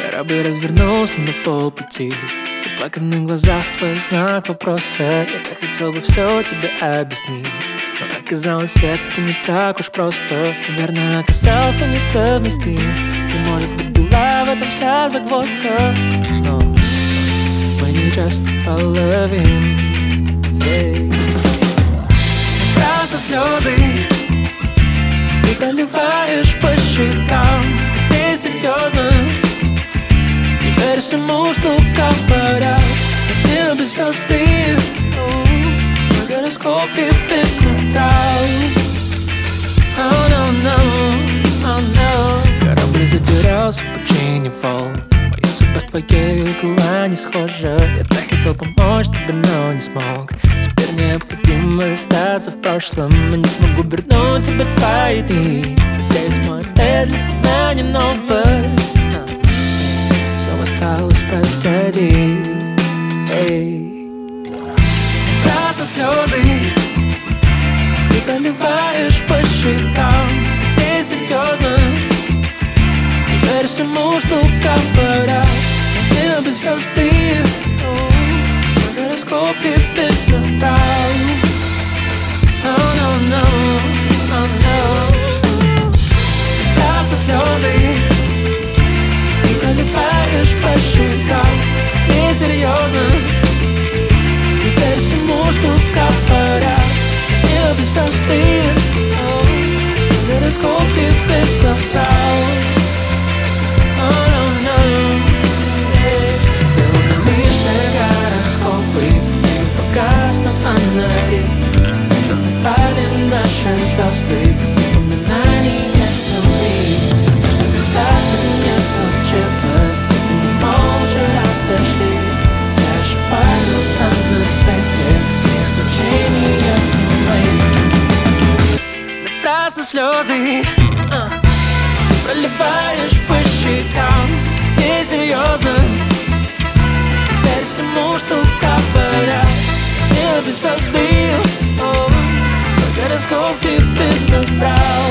Корабль развернулся на полпути. В заплаканных глазах твоих знак вопроса. Я так хотел бы все тебе объяснить, но оказалось, это не так уж просто. Наверное, оказался несовместим, и может быть была в этом вся загвоздка. Но мы не часто половим. Просто слезы ты проливаешь по щекам. Ты серьезно не веришь всему, что говорят. На небе звезды, мой гороскоп тебе соврал. Oh no, no, oh no. Корабль затерялся в пучине волн. Моя судьба с твоей была не схожа. Я так хотел помочь тебе, но не смог. Теперь необходимо остаться в прошлом. Я не смогу вернуть тебе твои дни. Надеюсь, мой ответ для тебя не новость. Все осталось позади. Просто слезы ты проливаешь по щекам. Ты серьезно не веришь всему, что говорят. На небе звезды, мой гороскоп тебе соврал. Oh no, no, oh no. Просто слезы ты проливаешь по щекам. Не серьезно не веришь всему, что говорят. На небе звезды, мой гороскоп тебе соврал. Oh no, no. Ты удалишь гороскопы, небо погаснут фонари. Это напали наши звезды, упоминания любви. То, что когда-то не случилось, это мы молча разошлись. Все ошибаются на свете, исключения мои. Напрасно слезы ты проливаешь по щекам. Не серьезно верь всему, что говорят. Небо звезды, мой гороскоп тебе соврал.